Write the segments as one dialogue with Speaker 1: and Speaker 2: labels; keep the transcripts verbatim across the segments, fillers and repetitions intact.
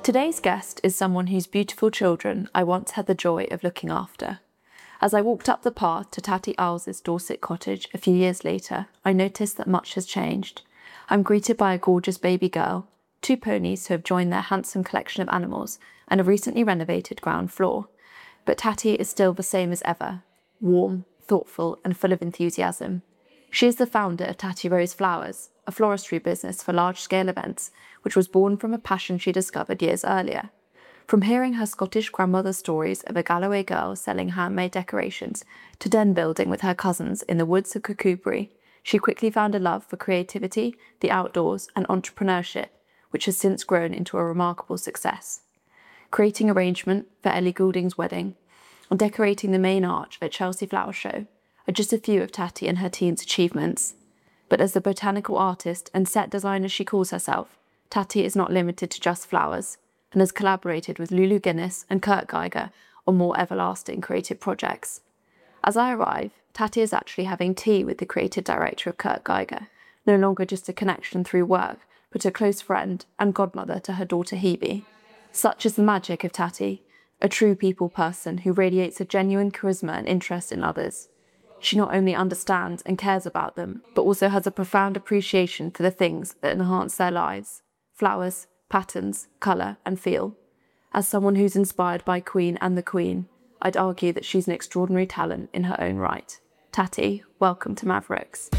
Speaker 1: Today's guest is someone whose beautiful children I once had the joy of looking after. As I walked up the path to Tatty Owl's Dorset cottage a few years later, I noticed that much has changed. I'm greeted by a gorgeous baby girl, two ponies who have joined their handsome collection of animals, and a recently renovated ground floor. But Tatty is still the same as ever, warm, thoughtful, and full of enthusiasm. She is the founder of Tatty Rose Flowers, a floristry business for large-scale events, which was born from a passion she discovered years earlier. From hearing her Scottish grandmother's stories of a Galloway girl selling handmade decorations to den building with her cousins in the woods of Kirkcudbright, she quickly found a love for creativity, the outdoors, and entrepreneurship, which has since grown into a remarkable success. Creating arrangement for Ellie Goulding's wedding and decorating the main arch at Chelsea Flower Show are just a few of Tatty and her team's achievements. But as the botanical artist and set designer she calls herself, Tatty is not limited to just flowers, and has collaborated with Lulu Guinness and Kurt Geiger on more everlasting creative projects. As I arrive, Tatty is actually having tea with the creative director of Kurt Geiger, no longer just a connection through work, but a close friend and godmother to her daughter Hebe. Such is the magic of Tatty, a true people person who radiates a genuine charisma and interest in others. She not only understands and cares about them, but also has a profound appreciation for the things that enhance their lives: flowers, patterns, colour, and feel. As someone who's inspired by Queen and the Queen, I'd argue that she's an extraordinary talent in her own right. Tatty, welcome to Mavericks.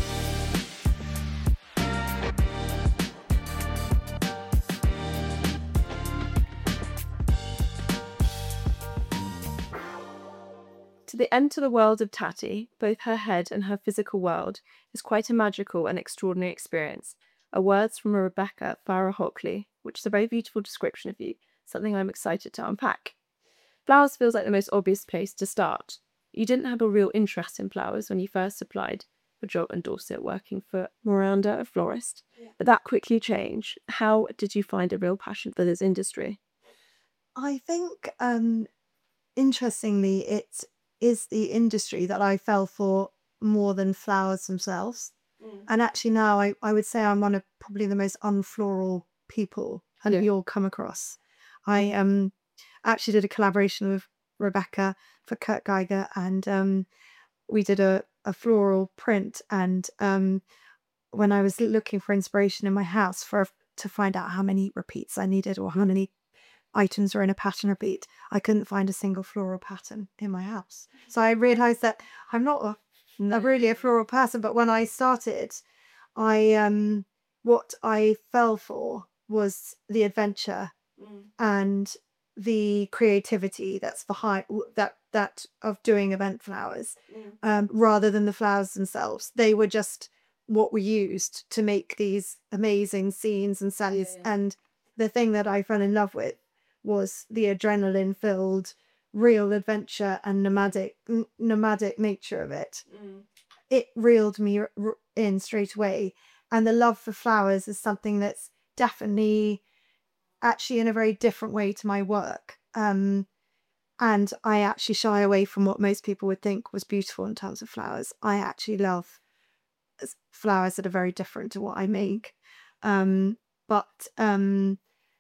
Speaker 1: To enter the world of Tatty, both her head and her physical world, is quite a magical and extraordinary experience. Are words from a Rebecca Farah Hockley, which is a very beautiful description of you, something I'm excited to unpack. Flowers feels like the most obvious place to start. You didn't have a real interest in flowers when you first applied for a job in Dorset working for Miranda, a florist, yeah. But that quickly changed. How did you find a real passion for this industry?
Speaker 2: I think, um, interestingly, it is the industry that I fell for more than flowers themselves. Mm. And actually now I, I would say I'm one of probably the most unfloral people that yeah. you'll come across. I um actually did a collaboration with Rebecca for Kurt Geiger, and um we did a, a floral print, and um when I was looking for inspiration in my house for to find out how many repeats I needed or how many items were in a pattern repeat, I couldn't find a single floral pattern in my house. So I realised that I'm not a, a really a floral person, but when I started, I um what I fell for was the adventure mm. and the creativity that's behind that that of doing event flowers, mm. um, rather than the flowers themselves. They were just what we used to make these amazing scenes and scenes. Yeah, yeah. And the thing that I fell in love with was the adrenaline-filled, real adventure and nomadic n- nomadic nature of it. Mm. It reeled me r- in straight away. And the love for flowers is something that's definitely actually in a very different way to my work. Um, and I actually shy away from what most people would think was beautiful in terms of flowers. I actually love flowers that are very different to what I make. Um, but... Um,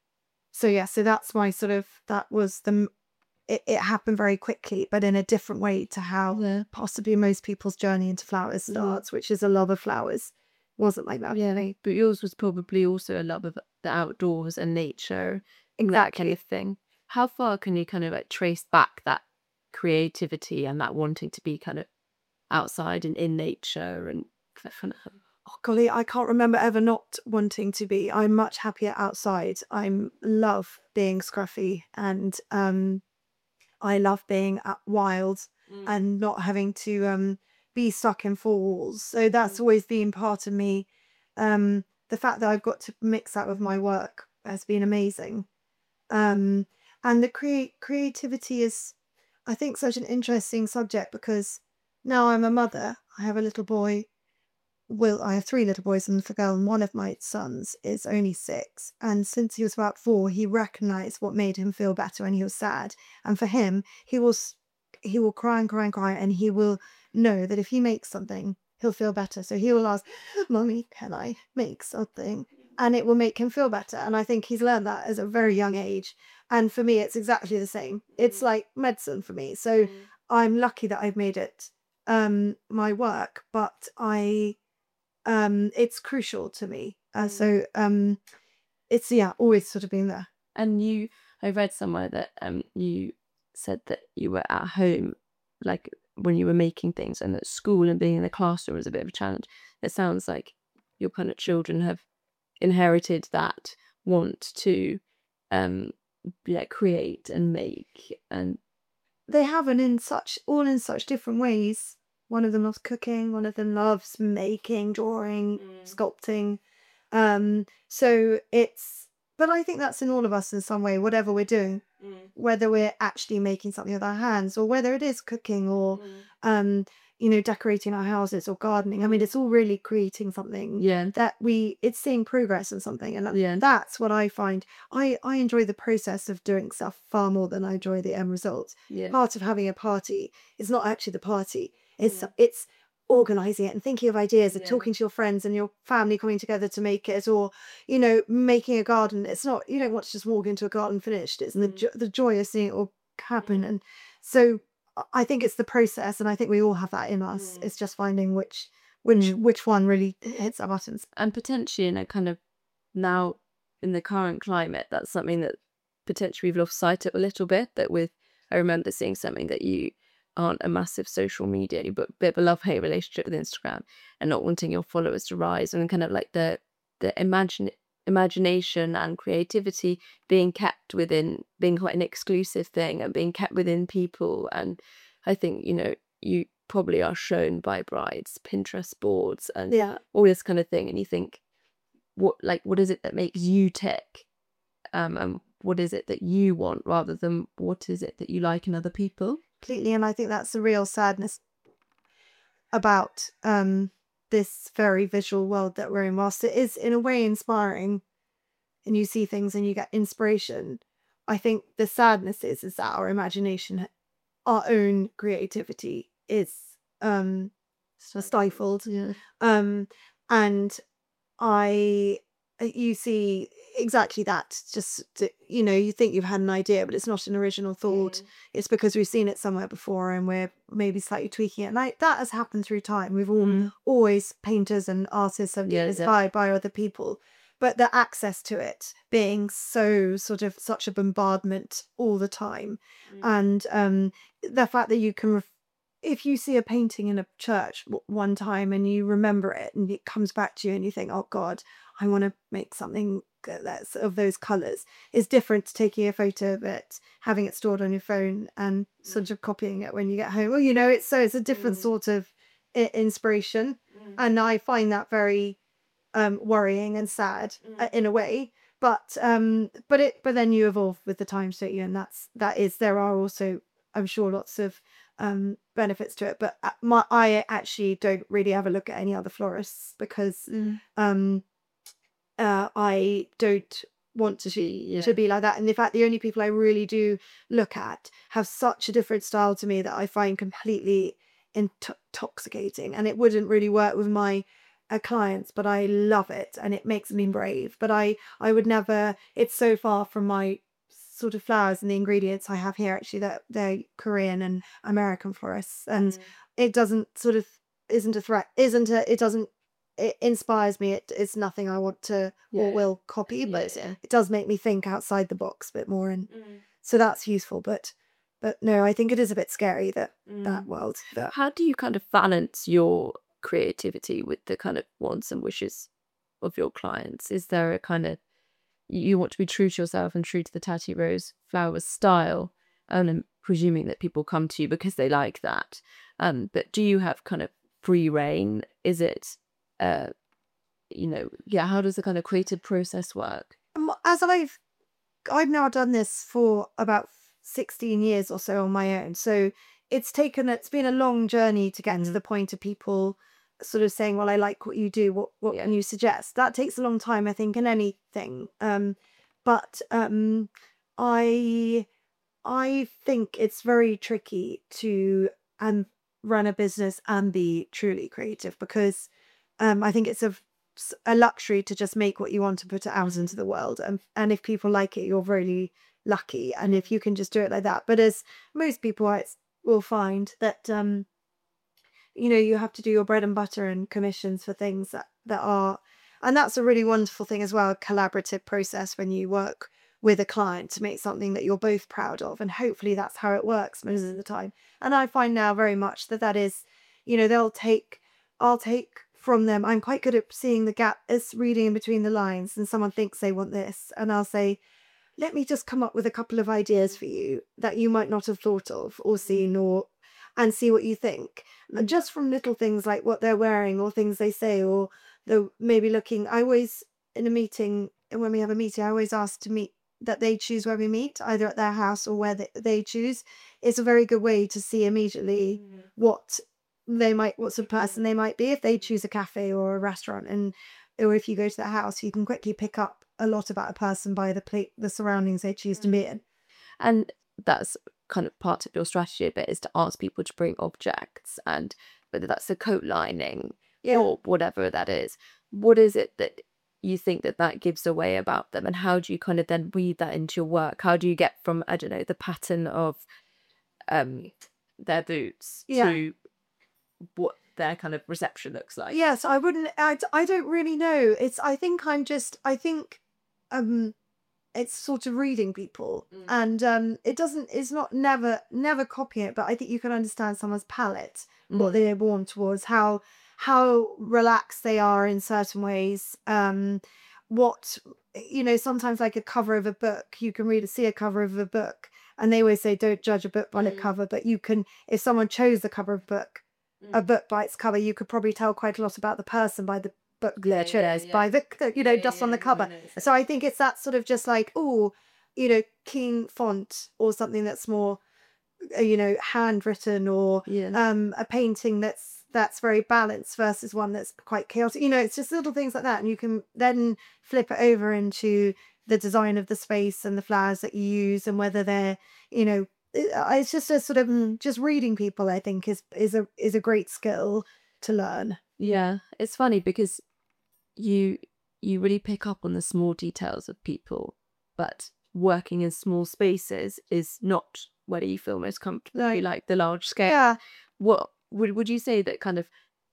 Speaker 2: So yeah, so that's my sort of, that was the, it, it happened very quickly, but in a different way to how yeah. possibly most people's journey into flowers starts, yeah. which is a love of flowers. Wasn't like that.
Speaker 1: Yeah, but yours was probably also a love of the outdoors and nature. Exactly. That kind of thing. How far can you kind of like trace back that creativity and that wanting to be kind of outside and in nature and kind of...
Speaker 2: Oh, golly, I can't remember ever not wanting to be. I'm much happier outside. I love being scruffy, and um, I love being out wild mm. and not having to um, be stuck in four walls. So that's mm. always been part of me. Um, the fact that I've got to mix that with my work has been amazing. Um, and the crea- creativity is, I think, such an interesting subject, because now I'm a mother. I have a little boy. Well, I have three little boys and a girl, and one of my sons is only six. And since he was about four, he recognised what made him feel better when he was sad. And for him, he will he will cry and cry and cry, and he will know that if he makes something, he'll feel better. So he will ask, "Mummy, can I make something?" and it will make him feel better. And I think he's learned that as a very young age. And for me, it's exactly the same. It's like medicine for me. So I'm lucky that I've made it um, my work, but I um, it's crucial to me. Uh, so um, it's, yeah, always sort of been there.
Speaker 1: And you, I read somewhere that um you said that you were at home, like when you were making things, and at school and being in the classroom was a bit of a challenge. It sounds like your kind of children have inherited that want to um yeah, create and make, and
Speaker 2: They have, and in such, all in such different ways. One of them loves cooking, one of them loves making, drawing, sculpting. Um, so it's, but I think that's in all of us in some way, whatever we're doing, whether we're actually making something with our hands or whether it is cooking or, um, you know, decorating our houses or gardening. I mean, it's all really creating something
Speaker 1: yeah,
Speaker 2: that we, it's seeing progress in something. And that,
Speaker 1: Yeah.
Speaker 2: that's what I find. I, I enjoy the process of doing stuff far more than I enjoy the end result.
Speaker 1: yeah,
Speaker 2: Part of having a party is not actually the party. It's, it's organizing it and thinking of ideas and
Speaker 1: Yeah.
Speaker 2: talking to your friends and your family coming together to make it, or, you know, making a garden. It's not, you don't want to just walk into a garden finished. It's the, jo- the joy of seeing it all happen. And so I think it's the process, and I think we all have that in us. It's just finding which which which one really hits our buttons.
Speaker 1: and potentially in a kind of, now in the current climate, that's something that potentially we've lost sight of a little bit. That with, I remember seeing something that you aren't a massive social media, you've got a bit of a love-hate relationship with Instagram and not wanting your followers to rise, and kind of like the the imagine imagination and creativity being kept within, being quite an exclusive thing and being kept within people. And I think, you know, you probably are shown by brides Pinterest boards and
Speaker 2: Yeah.
Speaker 1: all this kind of thing, and you think, what, like, what is it that makes you tick, um and what is it that you want, rather than what is it that you like in other people.
Speaker 2: Completely. And I think that's the real sadness about um this very visual world that we're in. Whilst it is in a way inspiring and you see things and you get inspiration, I think the sadness is is that our imagination, our own creativity is um stifled.
Speaker 1: Yeah.
Speaker 2: Um and I uh, you see exactly that. Just to- you know, you think you've had an idea, but it's not an original thought. It's because we've seen it somewhere before and we're maybe slightly tweaking it. And like, that has happened through time. We've all always, painters and artists have been
Speaker 1: Yeah, yeah.
Speaker 2: inspired by other people, but the access to it being so sort of such a bombardment all the time, and um, the fact that you can. Ref- if you see a painting in a church w- one time and you remember it and it comes back to you and you think, oh God, I want to make something that's of those colours, is different to taking a photo of it, having it stored on your phone and sort of copying it when you get home. Well, you know, it's so it's a different sort of I- inspiration. And I find that very um, worrying and sad uh, in a way. But um, but it but then you evolve with the times, don't you? And that's that is there are also, I'm sure, lots of um benefits to it. But uh, my I actually don't really ever look at any other florists because um uh I don't want to be
Speaker 1: Yeah.
Speaker 2: to be like that. And in fact, the only people I really do look at have such a different style to me that I find completely intoxicating, and it wouldn't really work with my uh, clients, but I love it and it makes me brave. But I I would never, it's so far from my sort of flowers and the ingredients I have here actually that they're Korean and American florists, and it doesn't sort of isn't a threat, isn't a, it doesn't, it inspires me. It, it's nothing I want to
Speaker 1: Yeah.
Speaker 2: or will copy, but
Speaker 1: Yeah.
Speaker 2: it does make me think outside the box a bit more, and so that's useful. But but no, I think it is a bit scary, that that world. That
Speaker 1: How do you kind of balance your creativity with the kind of wants and wishes of your clients? Is there a kind of, you want to be true to yourself and true to the Tatty Rose Flowers style, and I'm presuming that people come to you because they like that. Um, but do you have kind of free reign? Is it, uh, you know, yeah, how does the kind of creative process work?
Speaker 2: Um, as I've I've now done this for about sixteen years or so on my own. So it's taken, it's been a long journey to get to the point of people sort of saying, well, I like what you do. What, what
Speaker 1: Yeah.
Speaker 2: can you suggest? That takes a long time, I think, in anything. Um, but um, I, I think it's very tricky to um, run a business and be truly creative, because um, I think it's a s- a luxury to just make what you want and put it out into the world. And and if people like it, you're really lucky. And if you can just do it like that. But as most people I- will find that um, you know, you have to do your bread and butter and commissions for things that, that are, and that's a really wonderful thing as well, a collaborative process when you work with a client to make something that you're both proud of. And hopefully that's how it works most of the time. And I find now very much that that is, you know, they'll take, I'll take from them. I'm quite good at seeing the gap, as reading in between the lines, and someone thinks they want this. And I'll say, let me just come up with a couple of ideas for you that you might not have thought of or seen, or and see what you think. And just from little things like what they're wearing or things they say, or the maybe looking. I always, in a meeting, when we have a meeting, I always ask to meet, that they choose where we meet, either at their house or where they, they choose. It's a very good way to see immediately what they might, what sort of person they might be if they choose a cafe or a restaurant. And or if you go to their house, you can quickly pick up a lot about a person by the plate, the surroundings they choose to be in.
Speaker 1: And that's kind of part of your strategy a bit, is to ask people to bring objects, and whether that's a coat lining
Speaker 2: Yeah.
Speaker 1: or whatever that is. What is it that you think that that gives away about them, and how do you kind of then weave that into your work? How do you get from, I don't know, the pattern of um their boots
Speaker 2: Yeah.
Speaker 1: to what their kind of reception looks like?
Speaker 2: Yes, I wouldn't, I, d- I don't really know. It's, I think I'm just, I think um, it's sort of reading people. And um, it doesn't, it's not never, never copying it, but I think you can understand someone's palette, what they're born towards, how, how relaxed they are in certain ways. Um, what, you know, sometimes like a cover of a book, you can read, see a cover of a book, and they always say, don't judge a book by the cover, but you can, if someone chose the cover of a book, a book by its cover, you could probably tell quite a lot about the person by the book they're
Speaker 1: yeah,
Speaker 2: chose,
Speaker 1: yeah.
Speaker 2: by the, you know,
Speaker 1: Yeah,
Speaker 2: just
Speaker 1: yeah,
Speaker 2: on the
Speaker 1: yeah,
Speaker 2: cover.
Speaker 1: I know.
Speaker 2: So I think it's that sort of just like, oh, you know, keen font, or something that's more, uh, you know, handwritten, or
Speaker 1: Yeah.
Speaker 2: um, a painting that's that's very balanced versus one that's quite chaotic. You know, it's just little things like that, and you can then flip it over into the design of the space and the flowers that you use, and whether they're, you know, it- uh, it's just a sort of mm, just reading people. I think is is a is a great skill to learn.
Speaker 1: Yeah, it's funny because you you really pick up on the small details of people, but working in small spaces is not where you feel most comfortable.
Speaker 2: No.
Speaker 1: You like the large scale.
Speaker 2: Yeah.
Speaker 1: What would would you say that kind of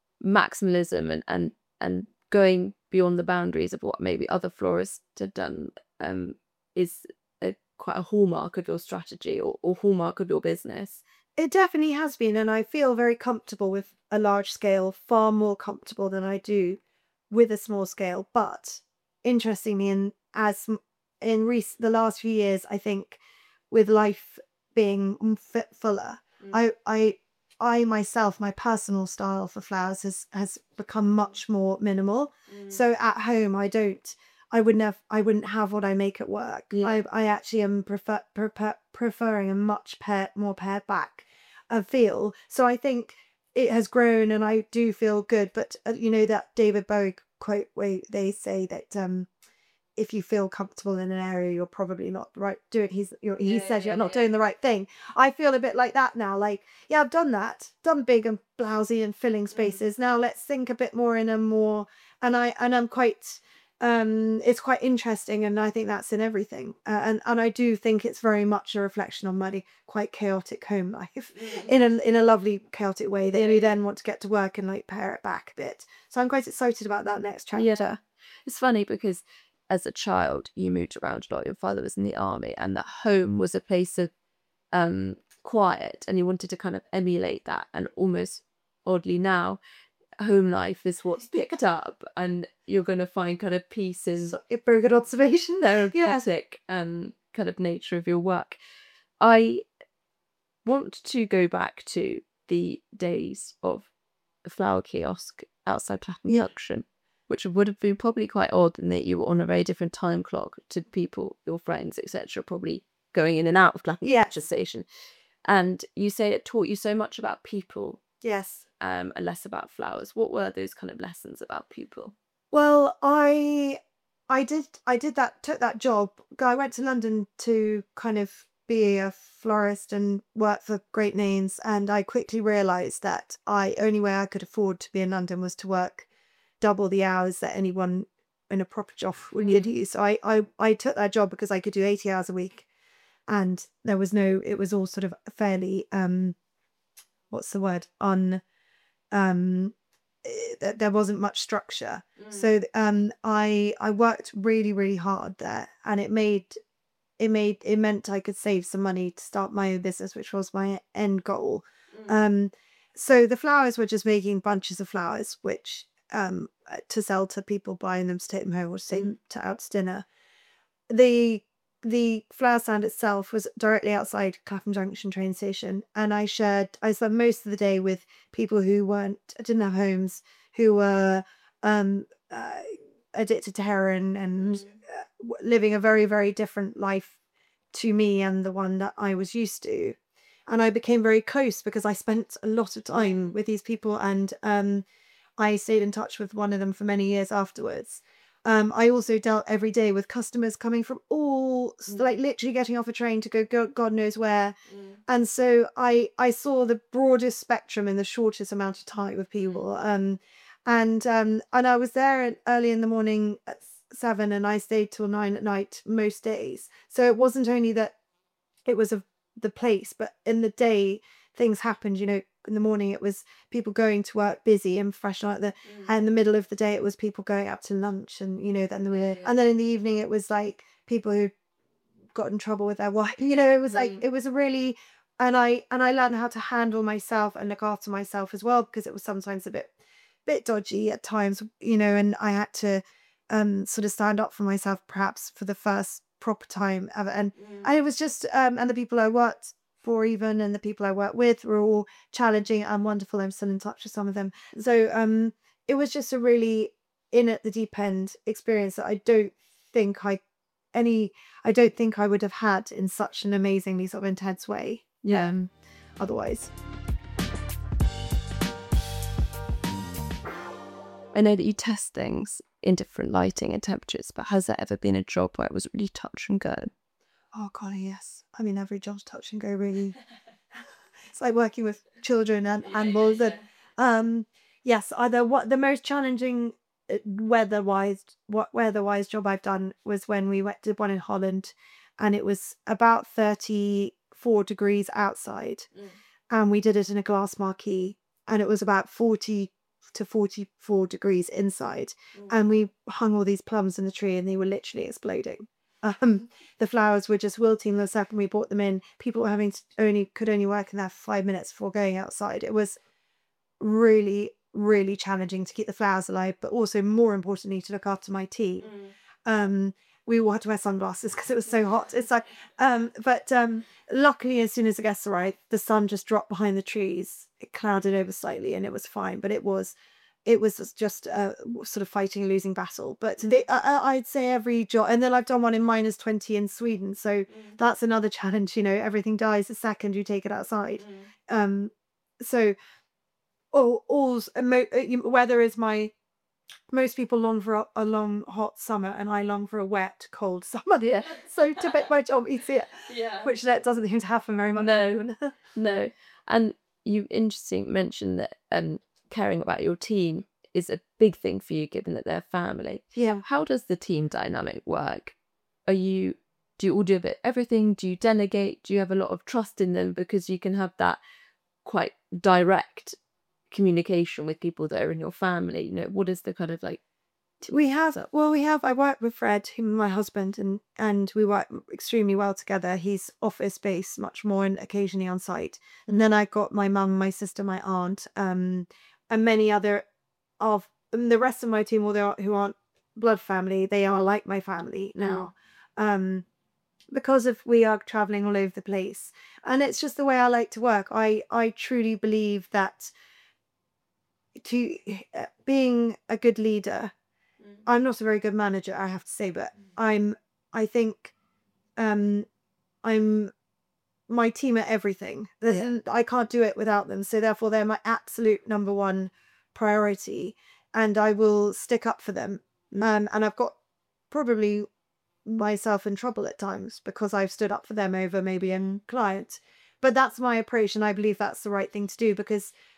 Speaker 1: maximalism and and and going beyond the boundaries of what maybe other florists have done um is a quite a hallmark of your strategy, or, or hallmark of your business?
Speaker 2: It definitely has been, and I feel very comfortable with a large scale, far more comfortable than I do with a small scale. But interestingly, in as m- in rec- the last few years, I think with life being m- fit fuller, I I I myself, my personal style for flowers has has become much more minimal. So at home, I don't. I wouldn't have. I wouldn't have what I make at work.
Speaker 1: Yeah.
Speaker 2: I I actually am prefer, prefer preferring a much pair, more pared back uh, feel. So I think it has grown, and I do feel good. But uh, you know that David Bowie quote where they say that um, if you feel comfortable in an area, you're probably not right doing. He's you're, he
Speaker 1: Yeah,
Speaker 2: says
Speaker 1: yeah,
Speaker 2: you're not
Speaker 1: yeah.
Speaker 2: doing the right thing. I feel a bit like that now. Like, yeah, I've done that, done big and blousy and filling spaces. Now let's think a bit more in a more. And I and I'm quite. Um, it's quite interesting, and I think that's in everything. Uh, and and I do think it's very much a reflection on my quite chaotic home life, in a in a lovely chaotic way. That you then want to get to work and like pare it back a bit. So I'm quite excited about that next chapter.
Speaker 1: Yeah. It's funny because as a child you moved around a lot. Your father was in the army, and the home was a place of um quiet, and you wanted to kind of emulate that. And almost oddly now, home life is what's picked up, and you're going to find kind of pieces
Speaker 2: So, a very good observation. Yeah.
Speaker 1: therapeutic and kind of nature of your work. I want to go back to the days of the flower kiosk outside Clapham
Speaker 2: Yeah.
Speaker 1: Junction, which would have been probably quite odd in that you were on a very different time clock to people, your friends, et cetera, probably going in and out of Clapham
Speaker 2: Yes.
Speaker 1: Junction station. And you say it taught you so much about people,
Speaker 2: Yes.
Speaker 1: um, and less about flowers. What were those kind of lessons about people?
Speaker 2: Well, I I did I did that took that job. I went to London to kind of be a florist and work for great names, and I quickly realised that I only way I could afford to be in London was to work double the hours that anyone in a proper job would do. So I, I, I took that job because I could do eighty hours a week, and there was no, it was all sort of fairly, um, what's the word, on, um, eh, there wasn't much structure. Mm. So um, I, I worked really, really hard there, and it made, it made, it meant I could save some money to start my own business, which was my end goal. Mm. Um, so the flowers were just making bunches of flowers, which, um, to sell to people buying them to take them home or to take them to out to dinner. The the flower stand itself was directly outside Clapham Junction train station, and I shared I spent most of the day with people who weren't didn't have homes, who were um uh, addicted to heroin and uh, living a very, very different life to me and the one that I was used to. And I became very close because I spent a lot of time with these people, and um I stayed in touch with one of them for many years afterwards. Um, I also dealt every day with customers coming from all, mm. like literally getting off a train to go, go God knows where. Mm. And so I I saw the broadest spectrum in the shortest amount of time with people. Um, and um, and I was there early in the morning at seven, and I stayed till nine at night most days. So it wasn't only that it was a, the place, but in the day things happened, you know. In the morning it was people going to work busy and fresh like the mm. and in the middle of the day it was people going out to lunch, and you know then the yeah, yeah. and then in the evening it was like people who got in trouble with their wife, you know. It was mm. like it was a really, and I and I learned how to handle myself and look after myself as well, because it was sometimes a bit bit dodgy at times, you know, and I had to um sort of stand up for myself perhaps for the first proper time ever, and mm. and it was just um and the people I worked for even and the people I work with were all challenging and wonderful. I'm still in touch with some of them. So um it was just a really in at the deep end experience that I don't think I any I don't think I would have had in such an amazingly sort of intense way.
Speaker 1: Yeah.
Speaker 2: Um, otherwise.
Speaker 1: I know that you test things in different lighting and temperatures, but has there ever been a job where it was really touch and go?
Speaker 2: Oh, God, yes. I mean, every job's touch and go, really. It's like working with children and yeah, animals. Yeah, yeah. And, um, yes, either what the most challenging weather-wise, what weather-wise job I've done was when we went did one in Holland, and it was about thirty-four degrees outside, mm. and we did it in a glass marquee, and it was about forty to forty-four degrees inside, mm. and we hung all these plums in the tree, and they were literally exploding. Um, the flowers were just wilting the second we brought them in. People were having to only could only work in there for five minutes before going outside. It was really, really challenging to keep the flowers alive, but also more importantly to look after my team. Mm. Um, we all had to wear sunglasses because it was so hot. It's like, um, but um, luckily, as soon as the guests arrived, the sun just dropped behind the trees. It clouded over slightly, and it was fine. But it was. It was just uh, sort of fighting a losing battle. But they, uh, I'd say every job, and then I've done one in minus twenty in Sweden. So mm. that's another challenge, you know, everything dies the second you take it outside. Mm. Um, so all, all weather is my, most people long for a, a long, hot summer, and I long for a wet, cold summer. Yeah. So to make my job easier, yeah. which that doesn't seem to happen very much.
Speaker 1: No, no. And you interesting mentioned that um, caring about your team is a big thing for you, given that they're family.
Speaker 2: Yeah.
Speaker 1: How does the team dynamic work? Are you, do you all do a bit everything? Do you delegate? Do you have a lot of trust in them? Because you can have that quite direct communication with people that are in your family. You know, what is the kind of like
Speaker 2: we have well we have I work with Fred, who's my husband, and and we work extremely well together. He's office based much more and occasionally on site. And then I got my mum, my sister, my aunt, um and many other of and the rest of my team, although who aren't blood family, they are like my family now. Mm. um because of we are traveling all over the place, and it's just the way I like to work. I I truly believe that to uh, being a good leader, mm. I'm not a very good manager, I have to say, but mm. I'm I think um I'm my team are everything. Yeah. I can't do it without them, so therefore they're my absolute number one priority, and I will stick up for them. Um, and I've got probably myself in trouble at times because I've stood up for them over maybe a client, but that's my approach, and I believe that's the right thing to do, because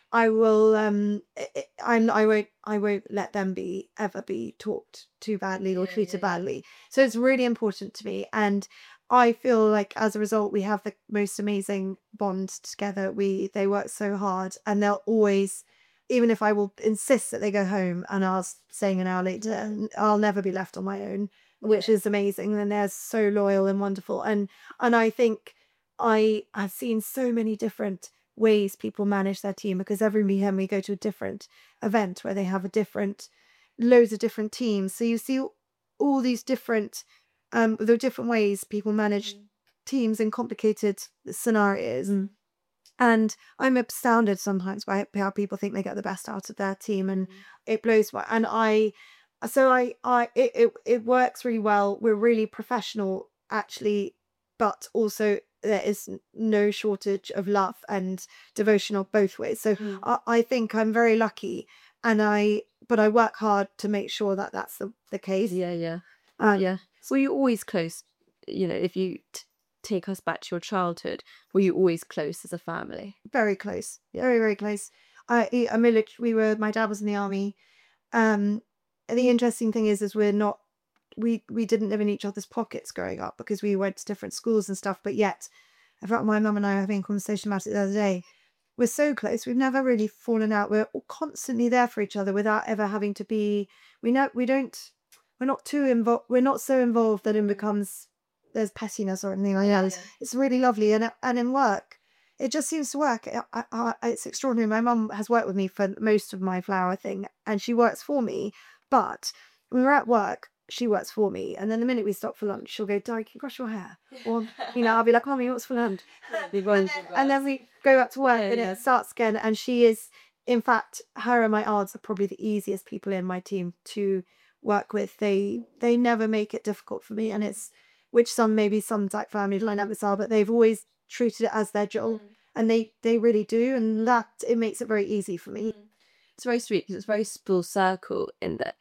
Speaker 2: I will um I, I- I'm I won't I won't let them be ever be talked too badly or
Speaker 1: Yeah,
Speaker 2: treated
Speaker 1: yeah, yeah.
Speaker 2: badly. So it's really important to me, and I feel like as a result we have the most amazing bond together. We they work so hard, and they'll always, even if I will insist that they go home and I'll s- staying an hour later, and I'll never be left on my own, which
Speaker 1: Yeah.
Speaker 2: is amazing. And they're so loyal and wonderful, and and I think I have seen so many different ways people manage their team, because every weekend we go to a different event where they have a different, loads of different teams. So you see all these different, um, there are different ways people manage
Speaker 1: Mm.
Speaker 2: teams in complicated scenarios.
Speaker 1: Mm.
Speaker 2: And I'm astounded sometimes by how people think they get the best out of their team, and it blows my. And I, so I, I, it, it, it works really well. We're really professional, actually, but also there is n- no shortage of love and devotion on both ways. So
Speaker 1: Mm.
Speaker 2: I, I think I'm very lucky, and I, but I work hard to make sure that that's the the case.
Speaker 1: Yeah, yeah,
Speaker 2: Um,
Speaker 1: yeah. Were you always close? You know, if you t- take us back to your childhood, were you always close as a family?
Speaker 2: very close,
Speaker 1: Yeah.
Speaker 2: very very close. I, a military. We were. My dad was in the army. Um, and the interesting thing is, is we're not, we we didn't live in each other's pockets growing up because we went to different schools and stuff. But yet, I felt my mum and I were having a conversation about it the other day. We're so close. We've never really fallen out. We're all constantly there for each other without ever having to be. We know we don't. We're not too involved. We're not so involved that it becomes there's pettiness or anything like that. It's,
Speaker 1: Yeah.
Speaker 2: it's really lovely, and and in work, it just seems to work. I, I, I- it's extraordinary. My mum has worked with me for most of my flower thing, and she works for me. But when we're at work, she works for me, and then the minute we stop for lunch, she'll go, "Di, can you brush your hair?" Or you know, I'll be like, "Mommy, what's for lunch?" And then we go back to work,
Speaker 1: Yeah,
Speaker 2: and
Speaker 1: yeah.
Speaker 2: it starts again. And she is, in fact, her and my aunts are probably the easiest people in my team to work with. They they never make it difficult for me, and it's which some maybe some like family dynamics are, but they've always treated it as their job, and they they really do, and that it makes it very easy for me.
Speaker 1: It's very sweet because it's very full circle in that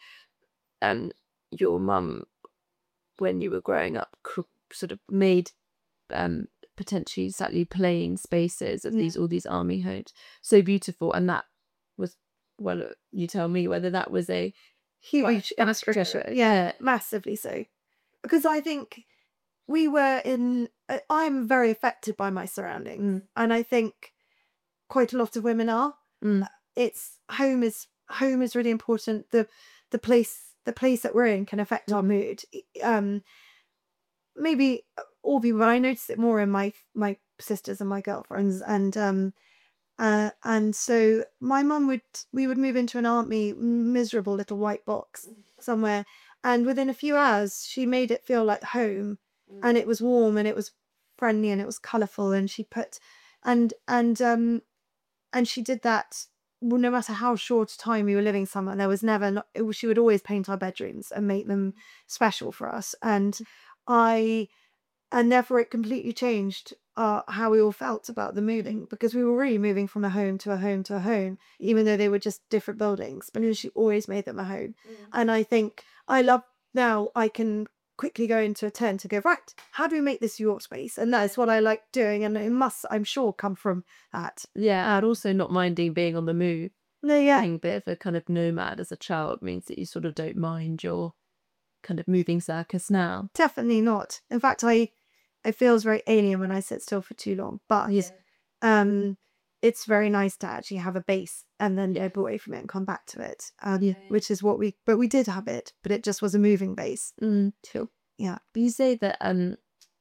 Speaker 1: um your mum, when you were growing up, cr- sort of made um potentially slightly playing spaces of
Speaker 2: Yeah.
Speaker 1: these all these army homes so beautiful, and that was, well, uh, you tell me whether that was a
Speaker 2: Huge
Speaker 1: an
Speaker 2: inspiration,
Speaker 1: aspiration.
Speaker 2: yeah, massively so. Because I think we were in. I- I'm very affected by my surroundings,
Speaker 1: Mm.
Speaker 2: and I think quite a lot of women are.
Speaker 1: Mm.
Speaker 2: It's home is home is really important. The the place the place that we're in can affect our mood. Um, maybe uh, all people, but I notice it more in my my sisters and my girlfriends, and um, uh, and so my mum would we would move into an army miserable little white box somewhere, and within a few hours she made it feel like home, and it was warm and it was friendly and it was colourful, and she put and and um and she did that. Well, no matter how short a time we were living somewhere, there was never not, it was, she would always paint our bedrooms and make them special for us, and I and therefore it completely changed uh, how we all felt about the moving, because we were really moving from a home to a home to a home, even though they were just different buildings, but she always made them a home. And I think I love, now I can quickly go into a tent and go, right, how do we make this your space? And that's what I like doing, and it must, I'm sure, come from that.
Speaker 1: Yeah, and also not minding being on the move.
Speaker 2: No, yeah,
Speaker 1: Being a bit of a kind of nomad as a child means that you sort of don't mind your kind of moving circus now.
Speaker 2: definitely not. In fact, I it feels very alien when I sit still for too long, but um it's very nice to actually have a base and then
Speaker 1: Yeah.
Speaker 2: go away from it and come back to it, um,
Speaker 1: Yeah.
Speaker 2: which is what we but we did have it, but it just was a moving base.
Speaker 1: Mm, sure.
Speaker 2: Yeah.
Speaker 1: But you say that um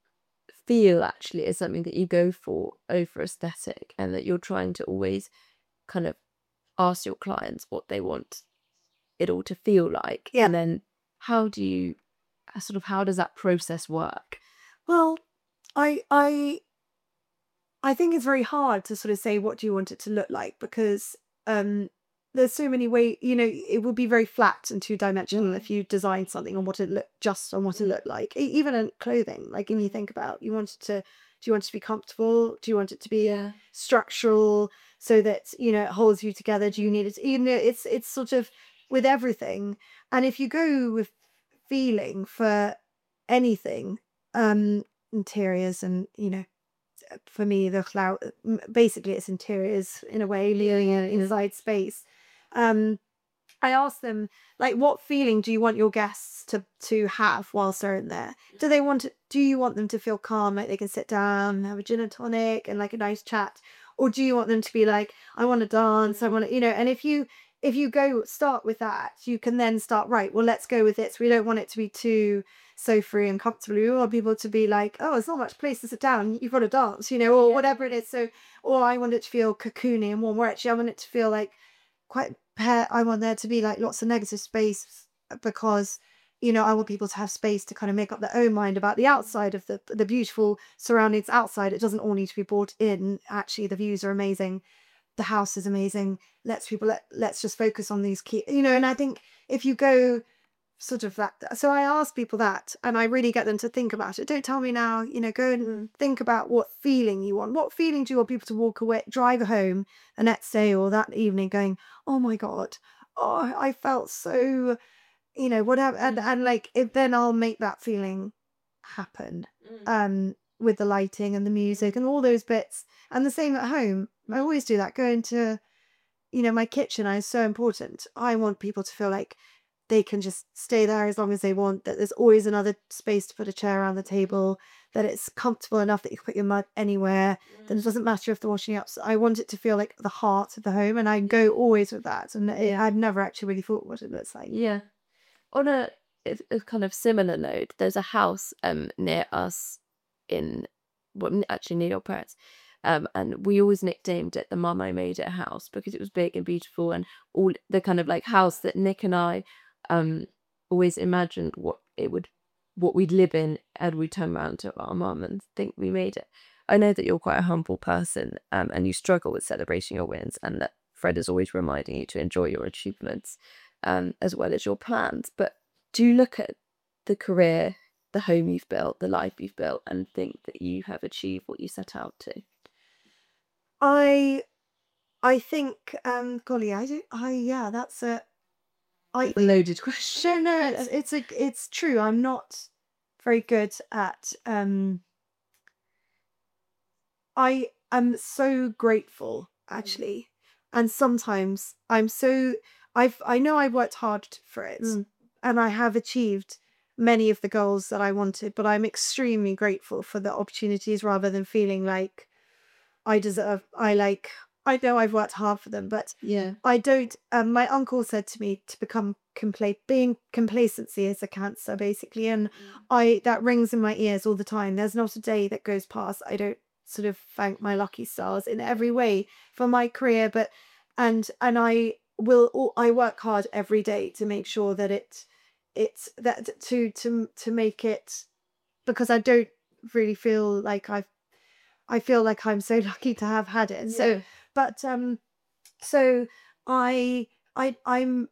Speaker 1: feel actually is something that you go for over aesthetic, and that you're trying to always kind of ask your clients what they want it all to feel like.
Speaker 2: Yeah.
Speaker 1: And then how do you uh, sort of how does that process work?
Speaker 2: Well, I I I think it's very hard to sort of say what do you want it to look like, because um there's so many ways, you know, it would be very flat and two dimensional if you design something on what it look just on what it looked like. E- Even in clothing, like when you think about you want it to do you want it to be comfortable? Do you want it to be
Speaker 1: Yeah.
Speaker 2: structural so that, you know, it holds you together? Do you need it? You know, it's it's sort of with everything. And if you go with feeling for anything, um, interiors and, you know, for me, the cloud, basically it's interiors in a way, leaving an inside space. Um, I ask them, like, what feeling do you want your guests to to have whilst they're in there? Do they want to, do you want them to feel calm, like they can sit down and have a gin and tonic and like a nice chat? Or do you want them to be like, I want to dance, I want to, you know, and if you if you go start with that, you can then start, right, well, let's go with this. We don't want it to be too so free and comfortable. We want people to be like, oh, there's not much place to sit down. You've got to dance, you know, or
Speaker 1: Yeah.
Speaker 2: whatever it is. So, or I want it to feel cocoony and warm. Or actually, I want it to feel like quite pair. I want there to be like lots of negative space because, you know, I want people to have space to kind of make up their own mind about the outside of the the beautiful surroundings outside. It doesn't all need to be brought in. Actually, the views are amazing. The house is amazing. Let's people let let's just focus on these key, you know. And I think if you go sort of that, so I ask people that, and I really get them to think about it. Don't tell me now, you know, go and
Speaker 1: Mm.
Speaker 2: think about what feeling you want. What feeling do you want people to walk away, drive home the next day or that evening going, oh my God, oh, I felt so, you know, whatever. And, and like, if then I'll make that feeling happen.
Speaker 1: Mm.
Speaker 2: Um, with the lighting and the music and all those bits. And the same at home. I always do that. Go into, you know, my kitchen is so important. I want people to feel like they can just stay there as long as they want, that there's always another space to put a chair around the table, that it's comfortable enough that you can put your mug anywhere, then it doesn't matter if they're washing up. So I want it to feel like the heart of the home, and I go always with that. And it, I've never actually really thought what it looks like.
Speaker 1: Yeah. On a, a a kind of similar note, there's a house um near us in, well, n- actually near your parents. Um, and we always nicknamed it the Mum I Made It house because it was big and beautiful and all the kind of like house that Nick and I um always imagined what it would, what we'd live in, and we turn around to our mum and think we made it. I know that you're quite a humble person, um, and you struggle with celebrating your wins, and that Fred is always reminding you to enjoy your achievements, um, as well as your plans. But do you look at the career, the home you've built, the life you've built, and think that you have achieved what you set out to?
Speaker 2: I I think, um, golly, I do. I yeah, that's a. I
Speaker 1: Loaded question.
Speaker 2: no, no, it's it's a, it's true. I'm not very good at. Um, I am so grateful actually, and sometimes I'm so. I've I know I worked hard for it,
Speaker 1: Mm.
Speaker 2: and I have achieved many of the goals that I wanted. But I'm extremely grateful for the opportunities, rather than feeling like I deserve. I like. I know I've worked hard for them, but
Speaker 1: Yeah.
Speaker 2: I don't. Um, my uncle said to me to become complacent. Being complacency is a cancer, basically, and I that rings in my ears all the time. There's not a day that goes past I don't sort of thank my lucky stars in every way for my career. But and and I will. al- I work hard every day to make sure that it it's that to to to make it, because I don't really feel like I've. I feel like I'm so lucky to have had it. So,
Speaker 1: Yeah.
Speaker 2: but um. So I I I'm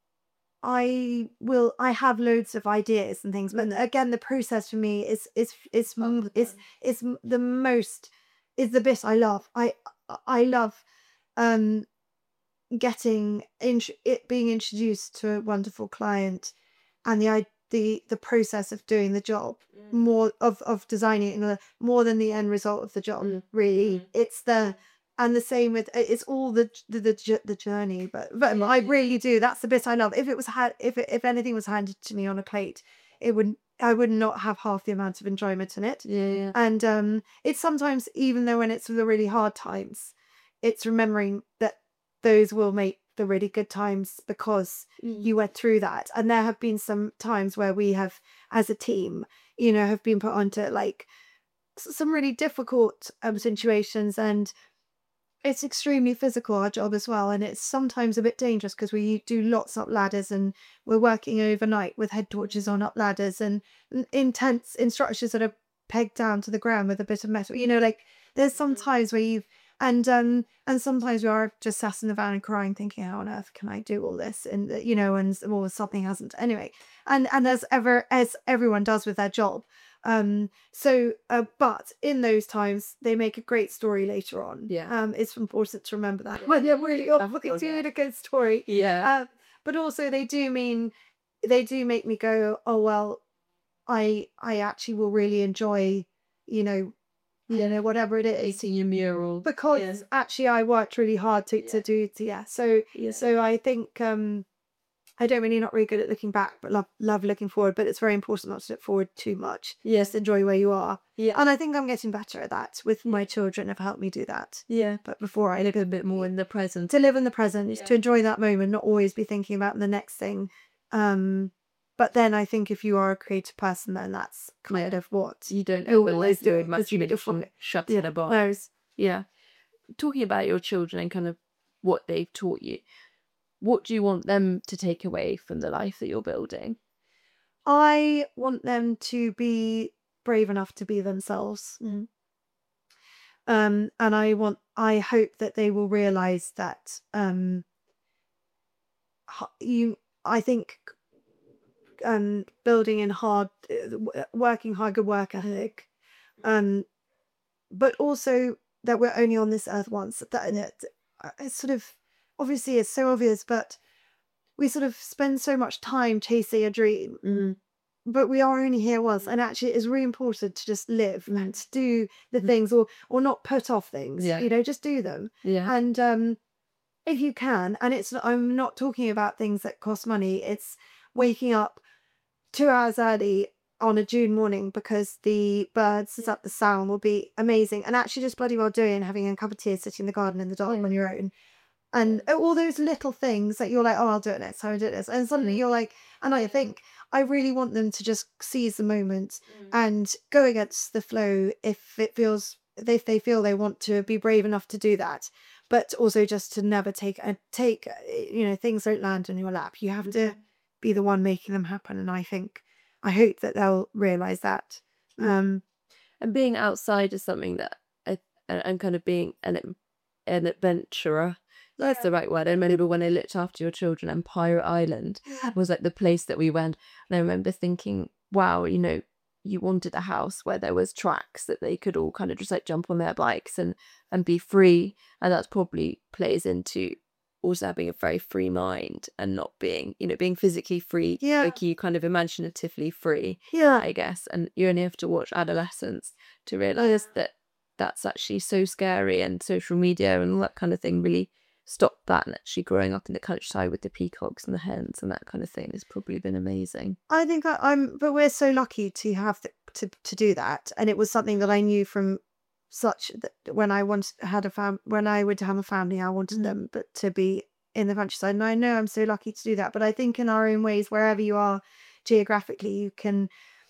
Speaker 2: I will I have loads of ideas and things, but again, the process for me is is is m- is is m- the most is the bit I love. I I love um getting in it being introduced to a wonderful client, and the i the the process of doing the job, more of of designing it, in a, more than the end result of the job.
Speaker 1: Mm.
Speaker 2: Really,
Speaker 1: Mm.
Speaker 2: it's the and the same with it's all the the the, jour- the journey. But but I really do. That's the bit I love. If it was had if it, if anything was handed to me on a plate, it would I would not have half the amount of enjoyment in it.
Speaker 1: Yeah. Yeah.
Speaker 2: And um, it's sometimes, even though when it's the really hard times, it's remembering that those will make the really good times because
Speaker 1: Mm.
Speaker 2: you went through that. And there have been some times where we have, as a team, you know, have been put onto like s- some really difficult um, situations, and it's extremely physical, our job as well. And it's sometimes a bit dangerous because we do lots up ladders, and we're working overnight with head torches on up ladders, and n- intense instructions that are pegged down to the ground with a bit of metal. You know, like there's some times where you've and um and sometimes we are just sat in the van and crying, thinking, how on earth can I do all this? And uh, you know, and well, something hasn't anyway. And and as ever as everyone does with their job. Um, so, uh, but in those times, they make a great story later on.
Speaker 1: Yeah.
Speaker 2: Um, it's important to remember that. Well, they're really obviously doing a good story.
Speaker 1: Yeah.
Speaker 2: Uh, but also they do mean, they do make me go, oh, well, I, I actually will really enjoy, you know, you know, whatever it is.
Speaker 1: Painting your mural.
Speaker 2: Because
Speaker 1: Yeah.
Speaker 2: actually I worked really hard to, to
Speaker 1: Yeah.
Speaker 2: do to, yeah. So
Speaker 1: Yeah.
Speaker 2: so I think um I don't really not really good at looking back, but love love looking forward. But it's very important not to look forward too much.
Speaker 1: Yeah.
Speaker 2: Just enjoy where you are.
Speaker 1: Yeah.
Speaker 2: And I think I'm getting better at that with
Speaker 1: Yeah.
Speaker 2: my children have helped me do that.
Speaker 1: Yeah.
Speaker 2: But before I
Speaker 1: Live a bit more in the present.
Speaker 2: to live in the present is
Speaker 1: Yeah.
Speaker 2: to enjoy that moment, not always be thinking about the next thing. Um but then I think if you are a creative person, then that's kind
Speaker 1: Yeah.
Speaker 2: of what
Speaker 1: You don't
Speaker 2: you
Speaker 1: ever
Speaker 2: always
Speaker 1: let
Speaker 2: do
Speaker 1: your
Speaker 2: it. It's beautiful.
Speaker 1: imagination shut
Speaker 2: Yeah.
Speaker 1: in a box.
Speaker 2: Whereas
Speaker 1: Yeah. Talking about your children and kind of what they've taught you, what do you want them to take away from the life that you're building?
Speaker 2: I want them to be brave enough to be themselves.
Speaker 1: Mm.
Speaker 2: Um, and I want, I hope that they will realize that um, h- you, I think, um, building in hard, uh, w- working hard, good work ethic, um, but also that we're only on this earth once. That and it, uh, it's sort of obviously it's so obvious, but we sort of spend so much time chasing a dream.
Speaker 1: Mm.
Speaker 2: But we are only here once, and actually it's really important to just live and to do the things or or not put off things.
Speaker 1: Yeah.
Speaker 2: You know, just do them.
Speaker 1: Yeah.
Speaker 2: And um if you can, and it's I'm not talking about things that cost money, it's waking up two hours early on a June morning because the birds is up, the sound will be amazing, and actually just bloody well doing having a cup of tea, sitting in the garden in the dark on your own. And all those little things that you're like, oh, I'll do it next time, I'll do it this. And suddenly you're like, and I think I really want them to just seize the moment and go against the flow if it feels, if they feel they want to be brave enough to do that. But also just to never take, and take, you know, things don't land on your lap. You have to be the one making them happen. And I think, I hope that they'll realize that. Um,
Speaker 1: And being outside is something that I, and and kind of being an an adventurer. That's the right word. I remember when I looked after your children, and Pirate Island was like the place that we went. And I remember thinking, wow, you know, you wanted a house where there was tracks that they could all kind of just like jump on their bikes and and be free. And that probably plays into also having a very free mind and not being, you know, being physically free,
Speaker 2: Yeah.
Speaker 1: like you kind of imaginatively free,
Speaker 2: yeah.
Speaker 1: I guess. And you only have to watch Adolescence to realize that that's actually so scary, and social media and all that kind of thing really stopped that. And actually growing up in the countryside with the peacocks and the hens and that kind of thing has probably been amazing.
Speaker 2: I think I, I'm, but we're so lucky to have the, to to do that, and it was something that I knew from such that when I once had a fam, when I would have a family, I wanted them, but to be in the countryside, and I know I'm so lucky to do that. But I think in our own ways, wherever you are geographically, you can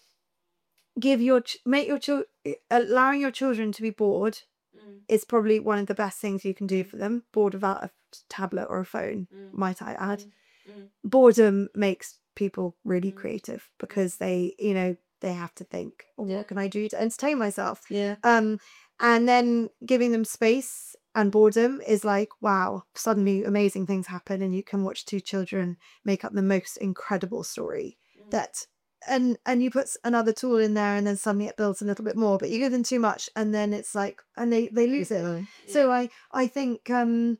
Speaker 2: give your ch- make your children allowing your children to be bored is probably one of the best things you can do for them. Bored without a tablet or a phone, might I add. Boredom makes people really creative because they, you know, they have to think, oh,
Speaker 1: Yeah.
Speaker 2: what can I do to entertain myself?
Speaker 1: Yeah.
Speaker 2: Um, and then giving them space and boredom is like, wow, suddenly amazing things happen, and you can watch two children make up the most incredible story that. And and you put s- another tool in there, and then suddenly it builds a little bit more. But you give them too much, and then it's like, and they they lose it. So I I think um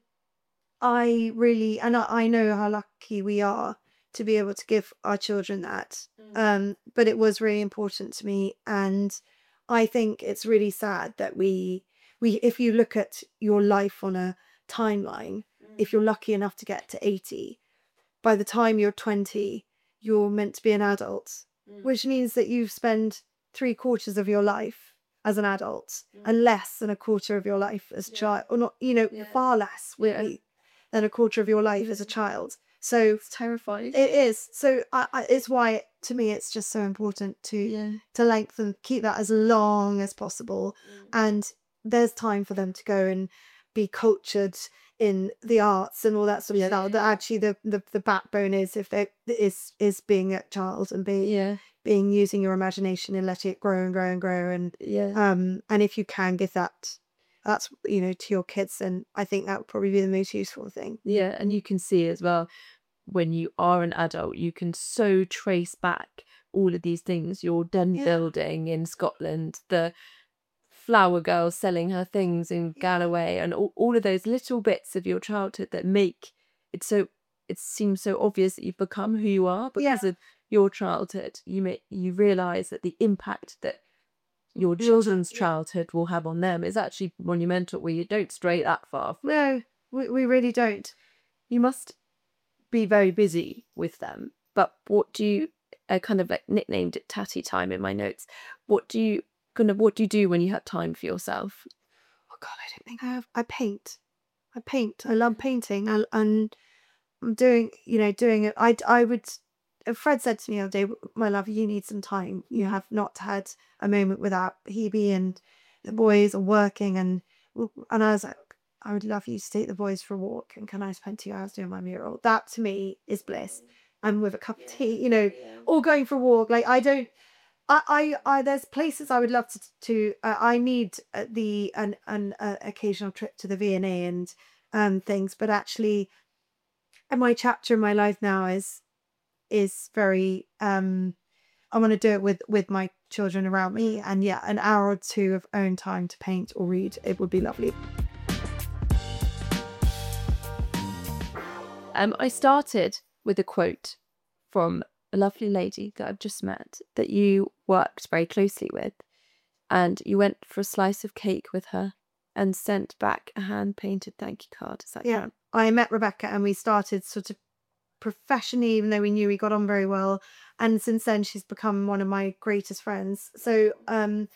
Speaker 2: I really, and I, I know how lucky we are to be able to give our children that. Um, but it was really important to me, and I think it's really sad that we we if you look at your life on a timeline, if you're lucky enough to get to eighty, by the time you're twenty, you're meant to be an adult, which means that you've spent three quarters of your life as an adult and less than a quarter of your life as a child, or not, you know,
Speaker 1: Yeah.
Speaker 2: far less really
Speaker 1: Yeah.
Speaker 2: than a quarter of your life as a child. So
Speaker 1: It's terrifying.
Speaker 2: it is. So I, I, it's why to me it's just so important to
Speaker 1: Yeah.
Speaker 2: to lengthen, keep that as long as possible, and there's time for them to go and be cultured in the arts and all that sort of
Speaker 1: Yeah.
Speaker 2: stuff. That actually the, the the backbone is if they is is being a child and being
Speaker 1: Yeah.
Speaker 2: being using your imagination and letting it grow and grow and grow, and
Speaker 1: Yeah.
Speaker 2: um and if you can give that that's you know to your kids, then I think that would probably be the most useful thing.
Speaker 1: Yeah. And you can see as well, when you are an adult, you can so trace back all of these things. Your den
Speaker 2: Yeah.
Speaker 1: building in Scotland, the flower girl selling her things in Galloway, and all, all of those little bits of your childhood that make it so, it seems so obvious that you've become who you are because
Speaker 2: Yeah.
Speaker 1: of your childhood. You may, you realize that the impact that your children's childhood will have on them is actually monumental, where you don't stray that far.
Speaker 2: No, we, we really don't.
Speaker 1: You must be very busy with them. But what do you, I kind of like nicknamed it Tatty time in my notes. What do you kind of, what do you do when you have time for yourself?
Speaker 2: Oh God, I don't think I have. I paint. I paint. I love painting. I, and I'm doing, you know, doing it. I, I would, Fred said to me the other day, my love, you need some time. You have not had a moment without Hebe and the boys are working. And, and I was like, I would love you to take the boys for a walk. And can I spend two hours doing my mural? That to me is bliss. And with a cup of tea, you know, or going for a walk. Like I don't, I, I, I there's places I would love to, to uh, I need uh, the, an, an uh, occasional trip to the V and A and um, things. But actually, and my chapter in my life now is, is very, um, I want to do it with, with my children around me. And yeah, an hour or two of own time to paint or read, it would be lovely.
Speaker 1: Um, I started with a quote from a lovely lady that I've just met that you worked very closely with, and you went for a slice of cake with her and sent back a hand-painted thank you card. Is that
Speaker 2: yeah?
Speaker 1: correct?
Speaker 2: I met Rebecca and we started sort of professionally, even though we knew we got on very well. And since then, she's become one of my greatest friends. So um,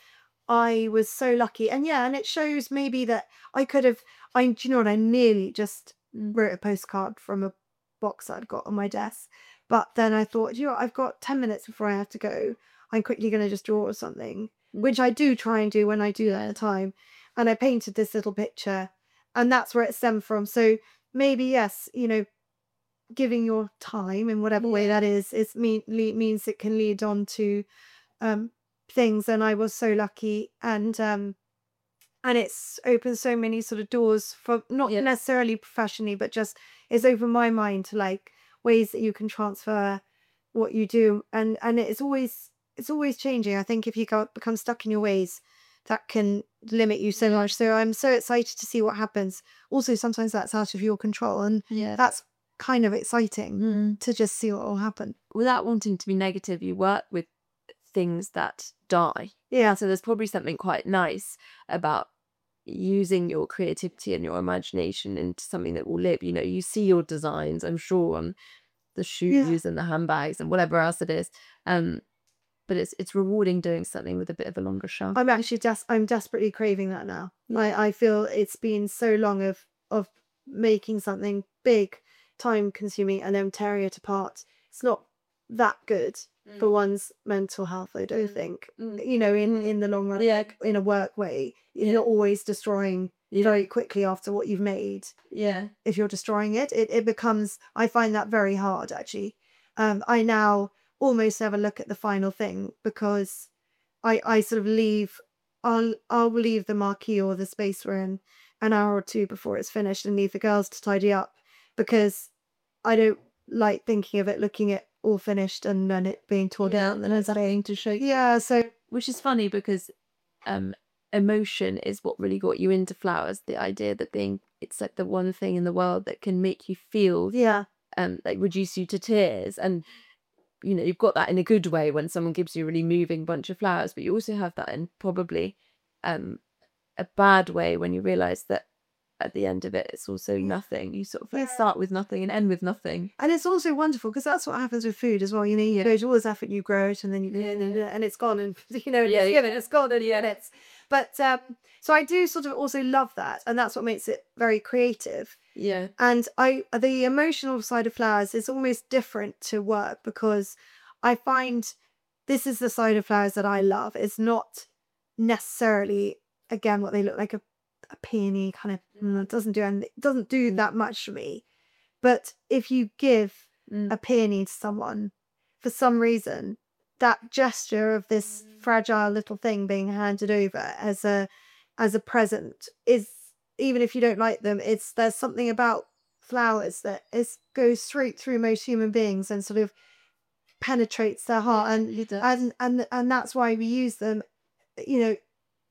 Speaker 2: I was so lucky, and yeah, and it shows maybe that I could have. I, do you know what? I nearly just wrote a postcard from a box I'd got on my desk, but then I thought, you know, I've got ten minutes before I have to go. I'm quickly going to just draw something, which I do try and do when I do that at the time. And I painted this little picture, and that's where it stemmed from. So maybe yes, you know, giving your time in whatever way that is, is mean le- means it can lead on to um, things. And I was so lucky, and um, and it's opened so many sort of doors for not
Speaker 1: Yeah.
Speaker 2: necessarily professionally, but just it's opened my mind to like ways that you can transfer what you do, and and it's always it's always changing. I think if you go, become stuck in your ways, that can limit you so much. So I'm so excited to see what happens. Also, sometimes that's out of your control, and
Speaker 1: Yeah.
Speaker 2: that's kind of exciting
Speaker 1: Mm.
Speaker 2: to just see what will happen.
Speaker 1: Without wanting to be negative, you work with things that die.
Speaker 2: Yeah.
Speaker 1: So there's probably something quite nice about using your creativity and your imagination into something that will live. You know, you see your designs, I'm sure, on the shoes and the handbags and whatever else it is. Um, but it's it's rewarding doing something with a bit of a longer shelf.
Speaker 2: I'm actually just I'm desperately craving that now. I, I feel it's been so long of of making something big, time consuming, and then tearing it apart. It's not that good mm. for one's mental health, I don't mm. think. Mm. You know, in, in the long run, yeah. in a work way, you're yeah. not always destroying yeah. very quickly after what you've made.
Speaker 1: Yeah.
Speaker 2: If you're destroying it, it, it becomes, I find that very hard actually. Um, I now almost never look at the final thing because I, I sort of leave, I'll, I'll leave the marquee or the space we're in an hour or two before it's finished and leave the girls to tidy up, because I don't like thinking of it looking at all finished and then it being torn
Speaker 1: yeah,
Speaker 2: down and then
Speaker 1: something to show.
Speaker 2: Yeah, so
Speaker 1: which is funny because um emotion is what really got you into flowers. The idea that being it's like the one thing in the world that can make you feel
Speaker 2: yeah
Speaker 1: um like reduce you to tears, and you know you've got that in a good way when someone gives you a really moving bunch of flowers, but you also have that in probably um a bad way when you realize that at the end of it it's also nothing. You sort of yeah. start with nothing and end with nothing.
Speaker 2: And it's also wonderful because that's what happens with food as well. You know, you yeah. go to all this effort, you grow it, and then you yeah. and it's gone, and you know, yeah, yeah. it's gone, and yeah, it's. But um, so I do sort of also love that, and that's what makes it very creative.
Speaker 1: Yeah.
Speaker 2: And I, the emotional side of flowers is almost different to work because I find this is the side of flowers that I love. It's not necessarily again what they look like a. a peony kind of mm, it doesn't do anything, it doesn't do that much for me. But if you give mm. a peony to someone for some reason, that gesture of this fragile little thing being handed over as a as a present is, even if you don't like them, it's there's something about flowers that is goes straight through most human beings and sort of penetrates their heart, and and and and that's why we use them, you know,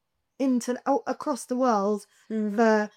Speaker 2: into oh, across the world mm-hmm. for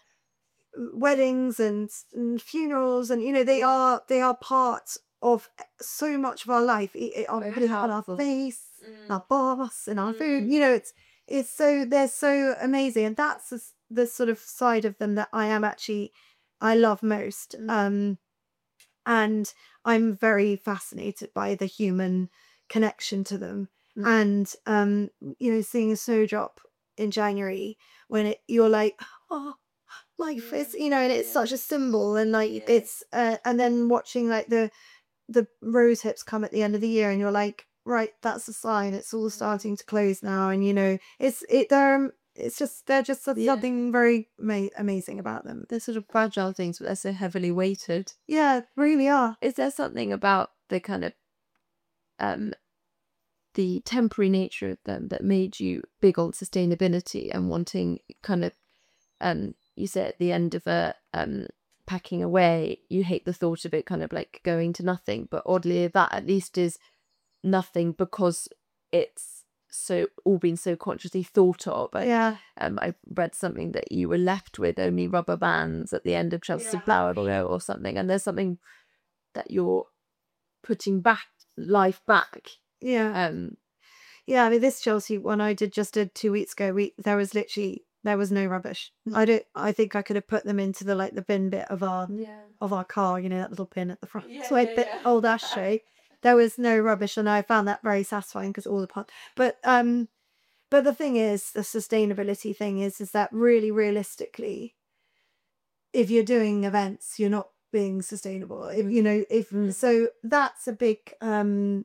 Speaker 2: weddings and, and funerals, and you know they are they are part of so much of our life. It, it, on, on our face, mm. our boss, and our mm. food. You know, it's it's so they're so amazing, and that's the, s- the sort of side of them that I am actually I love most. Um, and I'm very fascinated by the human connection to them.
Speaker 1: Mm.
Speaker 2: And um, you know, seeing a snowdrop in January when it you're like, oh, life is, you know, and it's
Speaker 1: Yeah.
Speaker 2: such a symbol, and like
Speaker 1: Yeah.
Speaker 2: it's uh, and then watching like the the rose hips come at the end of the year, and you're like, right, that's a sign, it's all starting to close now. And you know, it's it they're um, it's just they're just so-
Speaker 1: Yeah.
Speaker 2: something very ama- amazing about them.
Speaker 1: They're sort of fragile things, but they're so heavily weighted.
Speaker 2: Yeah, really are.
Speaker 1: Is there something about the kind of um the temporary nature of them that made you big on sustainability and wanting kind of um you said at the end of a um packing away, you hate the thought of it kind of like going to nothing, but oddly that at least is nothing because it's so all been so consciously thought of. But
Speaker 2: Yeah.
Speaker 1: um, I read something that you were left with only rubber bands at the end of Chelsea
Speaker 2: Yeah.
Speaker 1: Flower Oil or something, and there's something that you're putting back life back.
Speaker 2: Yeah.
Speaker 1: Um,
Speaker 2: Yeah, I mean, this Chelsea one I did just did two weeks ago. We there was literally there was no rubbish. I don't. I think I could have put them into the like the bin bit of our
Speaker 1: yeah,
Speaker 2: of our car. You know, that little bin at the front.
Speaker 1: Yeah,
Speaker 2: So I
Speaker 1: yeah,
Speaker 2: bit
Speaker 1: yeah.
Speaker 2: old ashtray. There was no rubbish, and I found that very satisfying because all the part. But um, but the thing is, the sustainability thing is, is that really realistically, if you're doing events, you're not being sustainable. If you know, if
Speaker 1: Mm.
Speaker 2: so, that's a big um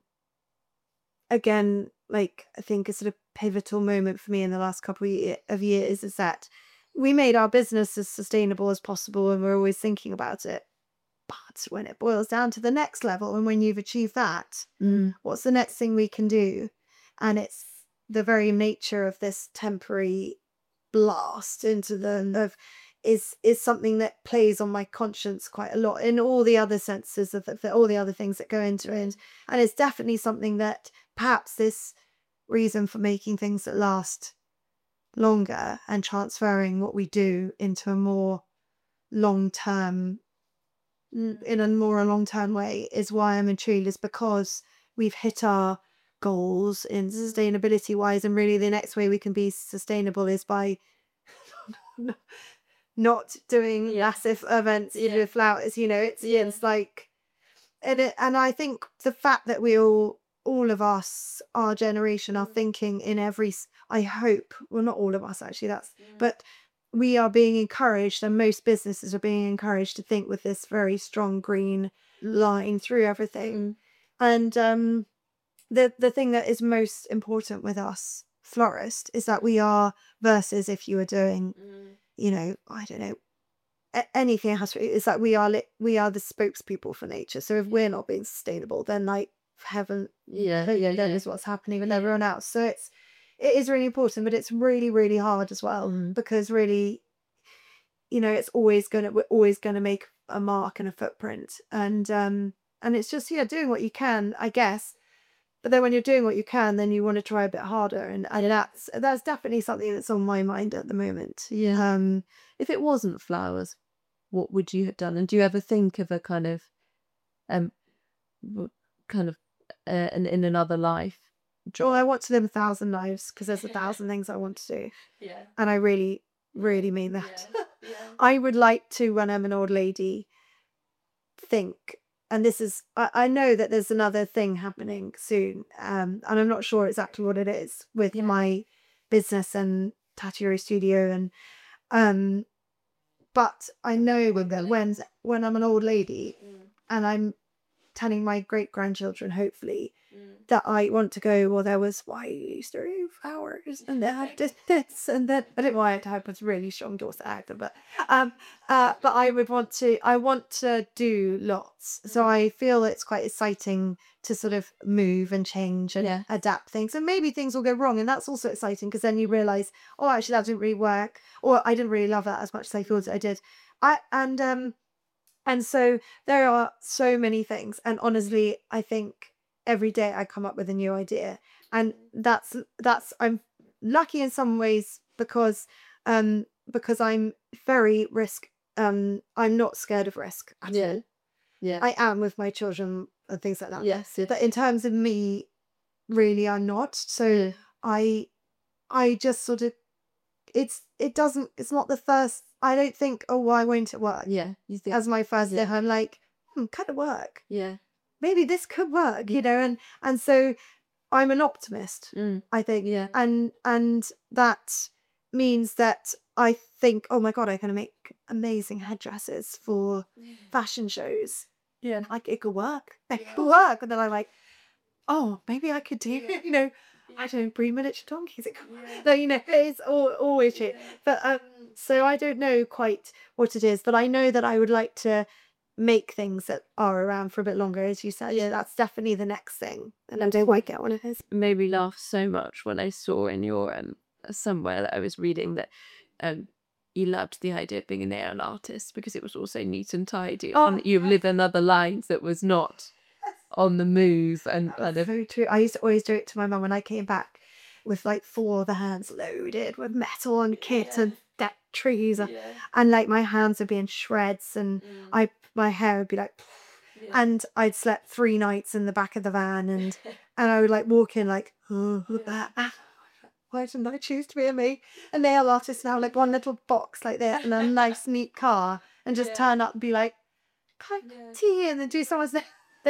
Speaker 2: again, like I think a sort of pivotal moment for me in the last couple of, year, of years is that we made our business as sustainable as possible, and we're always thinking about it. But when it boils down to the next level, and when you've achieved that,
Speaker 1: Mm.
Speaker 2: what's the next thing we can do? And it's the very nature of this temporary blast into the of is is something that plays on my conscience quite a lot in all the other senses of the, all the other things that go into it. And it's definitely something that perhaps this reason for making things that last longer and transferring what we do into a more long term in a more long term way is why I'm intrigued, is because we've hit our goals in sustainability wise, and really the next way we can be sustainable is by not doing
Speaker 1: Yeah.
Speaker 2: massive events
Speaker 1: Yeah.
Speaker 2: with flowers. You know, it's
Speaker 1: Yeah.
Speaker 2: it's like, and it, and I think the fact that we all all of us, our generation, are thinking in every s- I hope, well, not all of us actually, that's but we are being encouraged, and most businesses are being encouraged to think with this very strong green line through everything. And um the the thing that is most important with us florist is that we are, versus if you were doing, you know, I don't know, a- anything has to, is that we are lit, we are the spokespeople for nature. So if we're not being sustainable, then like heaven,
Speaker 1: Yeah,
Speaker 2: yeah,
Speaker 1: yeah,
Speaker 2: that
Speaker 1: yeah.
Speaker 2: is what's happening with everyone else. So it's it is really important, but it's really really hard as well,
Speaker 1: Mm.
Speaker 2: because really, you know, it's always gonna we're always gonna make a mark and a footprint, and um and it's just, yeah, doing what you can, I guess. But then when you're doing what you can, then you want to try a bit harder, and, and that's that's definitely something that's on my mind at the moment.
Speaker 1: Yeah.
Speaker 2: Um,
Speaker 1: If it wasn't flowers, what would you have done? And do you ever think of a kind of um w- kind of uh, in, in another life
Speaker 2: well, I
Speaker 1: job?
Speaker 2: want to live a thousand lives because there's a thousand things I want to do,
Speaker 1: Yeah.
Speaker 2: and I really, really mean that.
Speaker 1: Yeah.
Speaker 2: I would like to, when I'm an old lady, think, and this is, I, I know that there's another thing happening soon, um, and I'm not sure exactly what it is with
Speaker 1: Yeah.
Speaker 2: my business and Tattieri Studio, and um, but I know when when when I'm an old lady and I'm telling my great grandchildren, hopefully, that I want to go, well, there was why you used to do flowers, and then I did this, and then I don't know why I have was really strong daughter actor, but um uh but I would want to I want to do lots. So I feel it's quite exciting to sort of move and change and
Speaker 1: Yeah.
Speaker 2: adapt things. And maybe things will go wrong, and that's also exciting because then you realise, oh, actually that didn't really work, or I didn't really love that as much as I thought I did. I and um and so there are so many things. And honestly, I think every day I come up with a new idea. And that's that's I'm lucky in some ways because um because I'm very risk um I'm not scared of risk at
Speaker 1: Yeah.
Speaker 2: all.
Speaker 1: Yeah.
Speaker 2: I am with my children and things like that.
Speaker 1: Yes. Yes.
Speaker 2: But in terms of me, really I'm not. So I I just sort of, it's, it doesn't, it's not the first, I don't think, oh, why won't it work?
Speaker 1: Yeah. You think,
Speaker 2: As my first
Speaker 1: yeah.
Speaker 2: day, I'm like, hmm, could it work?
Speaker 1: yeah.
Speaker 2: Maybe this could work, you know, and, and so I'm an optimist,
Speaker 1: Mm.
Speaker 2: I think.
Speaker 1: Yeah.
Speaker 2: And, and that means that I think, oh my God, I can make amazing headdresses for fashion shows.
Speaker 1: Yeah.
Speaker 2: Like, it could work. It could work. And then I'm like, oh, maybe I could do, you know, I don't breed miniature donkeys. It could, no, you know, it's all, always shit. But um, so I don't know quite what it is, but I know that I would like to make things that are around for a bit longer, as you said. Yeah, that's definitely the next thing. And I don't quite get what it is.
Speaker 1: Made me laugh so much when I saw in your um somewhere that I was reading that um you loved the idea of being a nail artist because it was also neat and tidy.
Speaker 2: Oh,
Speaker 1: and you lived another life that was not on the move and kind of
Speaker 2: very true. I used to always do it to my mum when I came back with like four of the hands loaded with metal and kit and deck trees and, and like my hands would be in shreds and I my hair would be like and I'd slept three nights in the back of the van and and I would like walk in like oh, ah, why didn't I choose to be a me? A nail artist now, like one little box like that and a nice neat car and just turn up and be like cup of tea and then do someone's nail.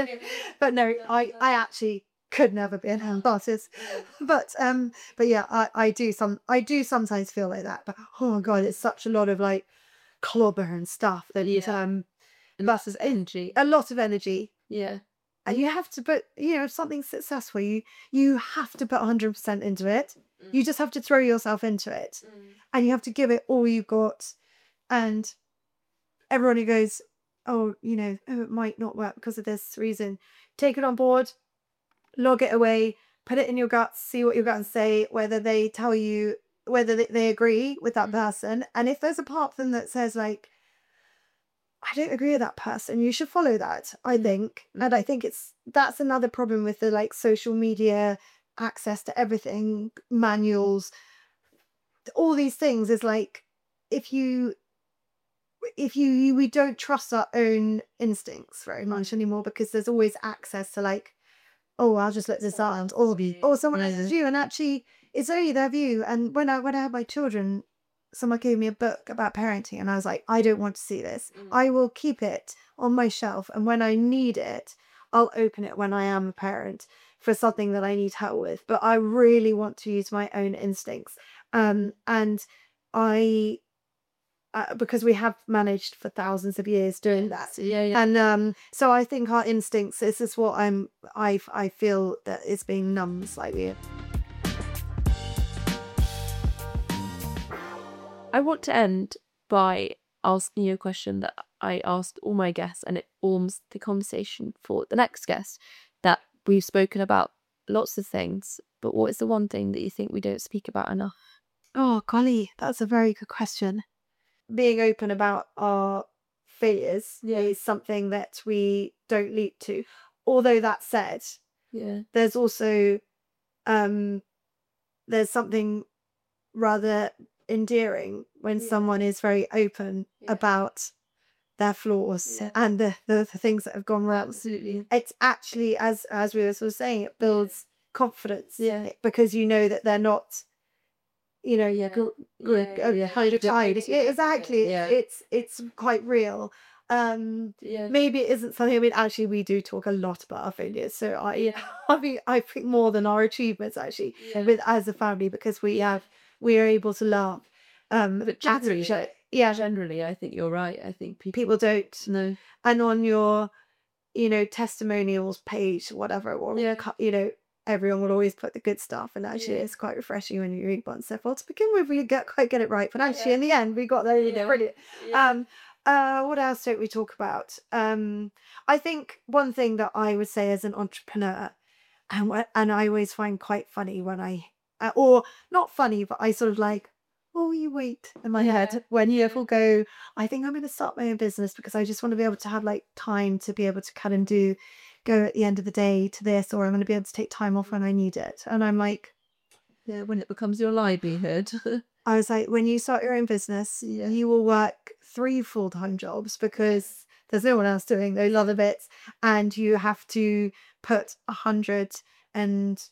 Speaker 2: But no, I, I actually could never be an nail artist. But um, but yeah, I, I do some I do sometimes feel like that. But oh my God, it's such a lot of like clobber and stuff that
Speaker 1: Yeah.
Speaker 2: um,
Speaker 1: and lots of energy.
Speaker 2: a lot of energy.
Speaker 1: Yeah.
Speaker 2: And you have to put, you know, if something's successful, you you have to put one hundred percent into it. You just have to throw yourself into it. And you have to give it all you've got. And everyone who goes, oh, you know, oh, it might not work because of this reason, take it on board, log it away, put it in your guts, see what your guts say, whether they tell you, whether they, they agree with that person. And if there's a part of them that says like, I don't agree with that person, you should follow that, I think. And I think it's, that's another problem with the like social media access to everything, manuals, all these things is like, if you, if you, you we don't trust our own instincts very much anymore because there's always access to like, oh, I'll just let this out, or or someone else's view, and actually it's only their view. And when I when I had my children, someone gave me a book about parenting, and I was like, I don't want to see this. I will keep it on my shelf, and when I need it, I'll open it when I am a parent for something that I need help with. But I really want to use my own instincts, um, and I. Uh, because we have managed for thousands of years doing that,
Speaker 1: Yeah, yeah.
Speaker 2: and um, so I think our instincts. This is what I'm. I I feel that it's being numbed slightly.
Speaker 1: I want to end by asking you a question that I asked all my guests, and it forms the conversation for the next guest. That we've spoken about lots of things, but what is the one thing that you think we don't speak about enough?
Speaker 2: Oh, golly, that's a very good question. Being open about our failures
Speaker 1: Yeah.
Speaker 2: is something that we don't leap to. Although that said,
Speaker 1: Yeah.
Speaker 2: there's also um, there's something rather endearing when
Speaker 1: Yeah.
Speaker 2: someone is very open
Speaker 1: Yeah.
Speaker 2: about their flaws
Speaker 1: Yeah.
Speaker 2: and the, the, the things that have gone wrong.
Speaker 1: Absolutely.
Speaker 2: It's actually, as as we were sort of saying, it builds confidence.
Speaker 1: Yeah.
Speaker 2: Because you know that they're not, you know,
Speaker 1: Yeah.
Speaker 2: good,
Speaker 1: Yeah,
Speaker 2: good,
Speaker 1: yeah,
Speaker 2: oh,
Speaker 1: yeah.
Speaker 2: hide of tide.
Speaker 1: Yeah.
Speaker 2: Exactly.
Speaker 1: Yeah.
Speaker 2: It's it's quite real. Um,
Speaker 1: Yeah.
Speaker 2: maybe it isn't something. I mean, actually, we do talk a lot about our failures. So I, yeah, I mean, I think more than our achievements actually
Speaker 1: Yeah.
Speaker 2: with as a family because we have we are able to laugh. Um,
Speaker 1: But
Speaker 2: at
Speaker 1: generally,
Speaker 2: each other. Yeah,
Speaker 1: generally, I think you're right. I think people,
Speaker 2: people don't.
Speaker 1: know.
Speaker 2: And on your, you know, testimonials page, whatever, or
Speaker 1: Yeah.
Speaker 2: cu- you know, everyone will always put the good stuff, and actually,
Speaker 1: Yeah.
Speaker 2: it's quite refreshing when you read one and stuff. Well, to begin with, we get quite get it right, but actually,
Speaker 1: Yeah.
Speaker 2: in the end, we got there. You know,
Speaker 1: Yeah.
Speaker 2: brilliant.
Speaker 1: Yeah.
Speaker 2: Um, uh, what else don't we talk about? Um, I think one thing that I would say as an entrepreneur, and wh- and I always find quite funny when I, uh, or not funny, but I sort of like, oh, you wait in my
Speaker 1: Yeah.
Speaker 2: head when you will go, I think I'm going to start my own business because I just want to be able to have like time to be able to cut and do, go at the end of the day to this, or I'm going to be able to take time off when I need it. And I'm like,
Speaker 1: Yeah, when it becomes your livelihood.
Speaker 2: I was like, when you start your own business,
Speaker 1: Yeah.
Speaker 2: you will work three full-time jobs because there's no one else doing those other bits. And you have to put a hundred and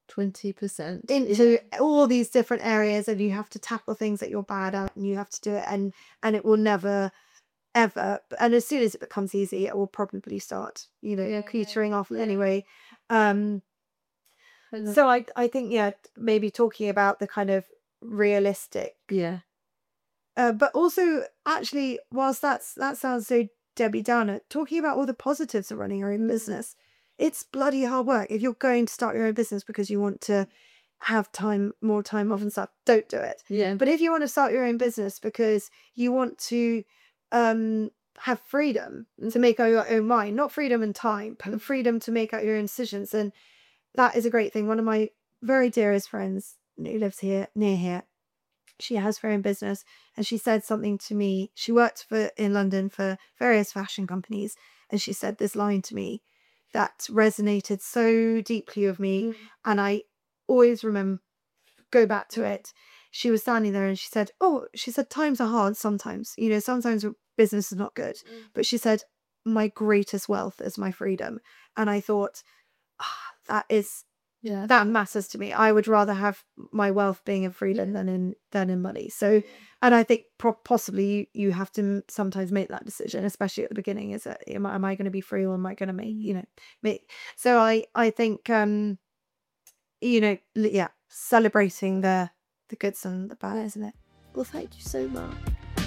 Speaker 1: twenty percent
Speaker 2: into all these different areas, and you have to tackle things that you're bad at, and you have to do it, and and it will never ever, and as soon as it becomes easy, it will probably start, you know,
Speaker 1: Yeah,
Speaker 2: petering off
Speaker 1: yeah.
Speaker 2: anyway. Um,
Speaker 1: I love-
Speaker 2: so I I think, yeah, maybe talking about the kind of realistic,
Speaker 1: yeah.
Speaker 2: uh, but also actually, whilst that's that sounds so Debbie Downer, talking about all the positives of running your own business, it's bloody hard work. If you're going to start your own business because you want to have time, more time off and stuff, don't do it.
Speaker 1: Yeah.
Speaker 2: But if you want to start your own business because you want to um, have freedom to make out your own mind, not freedom and time, but freedom to make out your own decisions, then that is a great thing. One of my very dearest friends who lives here, near here, she has her own business, and she said something to me. She worked for in London for various fashion companies, and she said this line to me that resonated so deeply with me,
Speaker 1: Mm.
Speaker 2: and I always remember, go back to it. She was standing there and she said, oh, she said, times are hard sometimes. You know, sometimes business is not good.
Speaker 1: Mm.
Speaker 2: But she said, my greatest wealth is my freedom. And I thought, ah, that is,
Speaker 1: Yeah.
Speaker 2: that matters to me. I would rather have my wealth being in freedom than in than in money. So, and I think pro- possibly you, you have to m- sometimes make that decision, especially at the beginning. Is that am I, am I going to be free, or am I going to make, you know, make? So I I think um, you know, l- yeah, celebrating the the goods and the bad, isn't it? Well, thank you so much.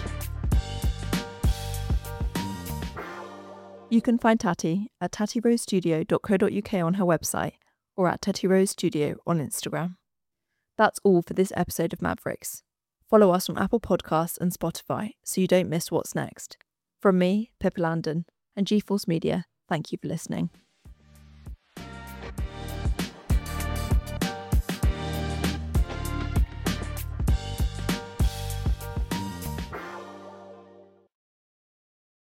Speaker 1: You can find Tati at tatty rose studio dot co dot uk on her website, or at Tatty Rose Studio on Instagram. That's all for this episode of Mavericks. Follow us on Apple Podcasts and Spotify so you don't miss what's next. From me, Pippa Landon, and GeForce Media, thank you for listening.